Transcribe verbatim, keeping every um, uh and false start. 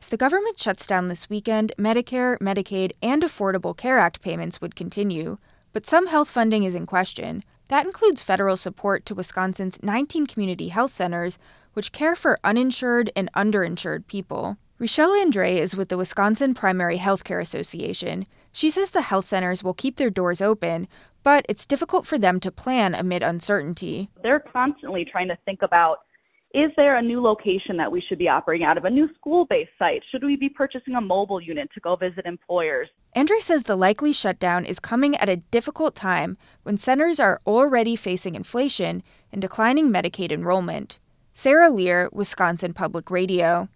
If the government shuts down this weekend, Medicare, Medicaid, and Affordable Care Act payments would continue, but some health funding is in question. That includes federal support to Wisconsin's nineteen community health centers, which care for uninsured and underinsured people. Rochelle Andre is with the Wisconsin Primary Healthcare Association. She says the health centers will keep their doors open, but it's difficult for them to plan amid uncertainty. They're constantly trying to think about, is there a new location that we should be operating out of, a new school-based site? Should we be purchasing a mobile unit to go visit employers? Andre says the likely shutdown is coming at a difficult time when centers are already facing inflation and declining Medicaid enrollment. Sarah Lear, Wisconsin Public Radio.